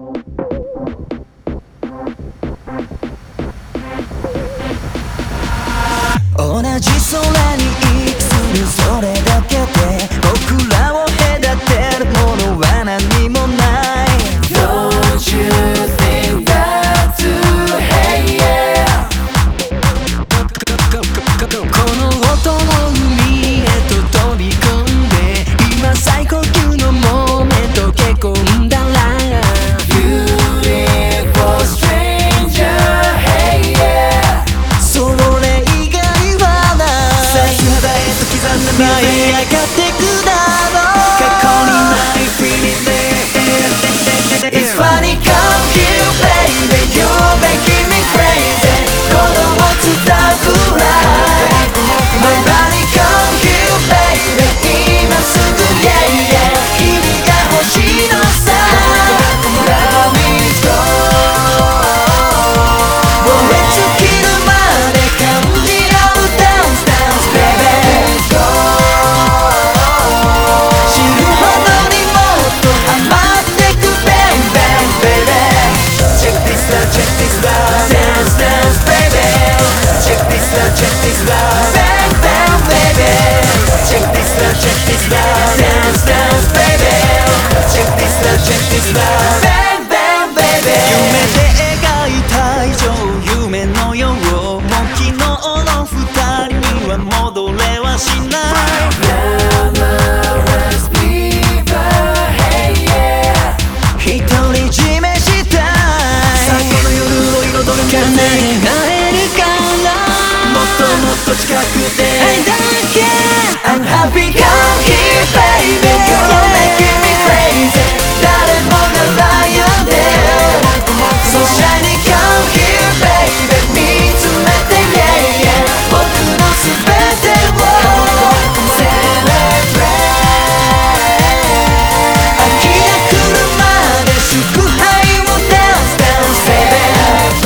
同じ空に位置するそれだけで僕らを隔てるものは何もない Don't you think that too? Hey yeah この音の海へと飛び込んで今最高級のモーメント溶け込んだら Beautiful stranger Hey yeah それ以外はない先肌へと刻んだ舞い上がってくだろう過去にない feeling It's funny come here baby You're making me crazy この持つたくらい My body come here baby 今すぐ yeah yeah 君が欲しいのさ Love is gone 燃え尽きるまで感じ合う Dance dance baby It's gone 知るほどにもっとハマってく Bang bang baby Check this out check this love Dance dance baby Check this out check this love Bang bang baby Check this out check this love Dance dance baby Check this out check this love Bang bang baby 夢で描いた以上夢のようもう昨日の二人には戻れはしない Glamorous people hey yeah 独り占めしたい最後の夜を彩る叶えられるからもっともっと近くで愛だけ I'm happy come here baby You're making me crazy 誰もが悩んで So shiny come here baby 見つめて yeah yeah 僕の全てを Celebrate 秋が来るまで祝杯を Dance dance baby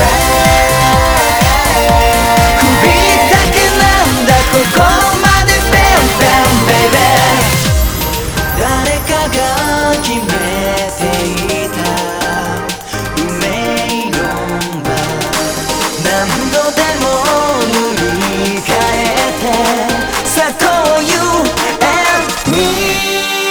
首だけなんだ心まで Bang bang baby 誰かが決めていた運命論は何度でも塗り替えてさあ Call you and me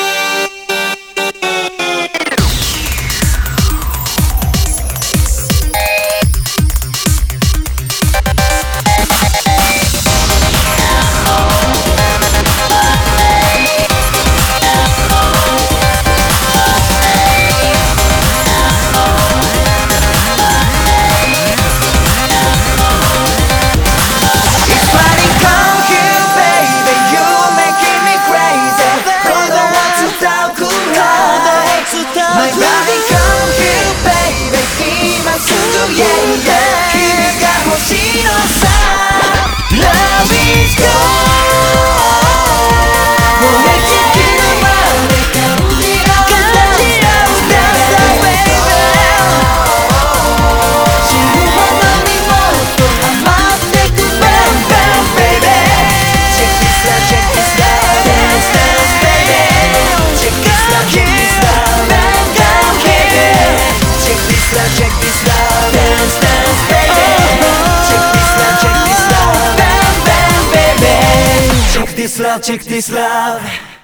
My body come here baby 今すぐ yeah yeah 君が欲しいのさ Love is gone 燃え尽きるまで感じ合う Dance baby 知るほどにもっとハマってく Bang bang baby Check this out check this out Dance dance baby Check this out check this out Check this love, dance, dance, baby. Check this love, check this love, bang, bang, baby. Check this love, check this love.